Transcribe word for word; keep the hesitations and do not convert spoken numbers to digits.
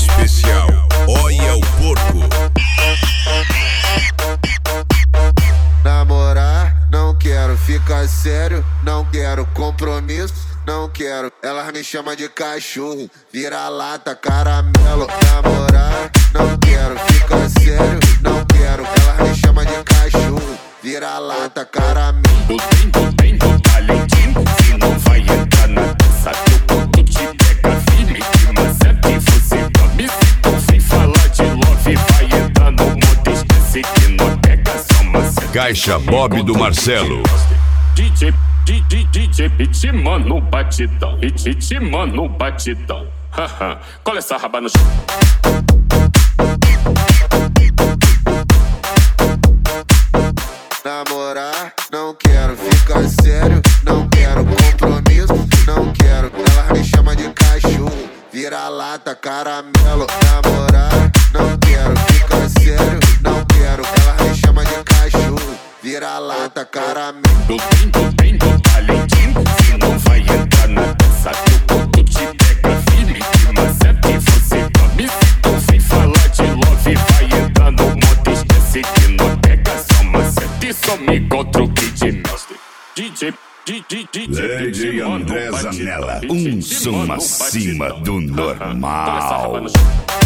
especial, olha o porco. Namorar, não quero. Ficar sério, não quero. Compromisso, não quero. Elas me chamam de cachorro, vira-lata, caramelo. Namorar, não quero. Ficar sério, não quero. Elas me chamam de cachorro, vira-lata, caramelo. Tu tem, tu tem, tu talentinho. Se não vai entrar na dança, teu corpo te pega firme. Que maceta e você come. Então sem falar de love, vai entrar no modo. Esquece que não pega só maceta. Caixa Bob do Marcelo. D J, D J, D J, ritma no batidão. Ritma no batidão. Haha, cola essa raba no chão. Namorar, não quero. Ficar sério, não quero. Compromisso, não quero. Elas me chamam de cachorro, vira-lata, caramelo. Namorar, não quero. Ficar sério, não quero. Elas me chamam de cachorro, vira-lata, caramelo. Tu tem, tu tem, tu talentinho. Se não vai entrar na dança, teu corpo te pega firme. Que maceta e você come. Então sem falar de love, vai entrar no modo. Esquece que não pega só maceta e some contra o Kid Mestre. D J, D J, D J, Lady André Zanella, um som acima do normal.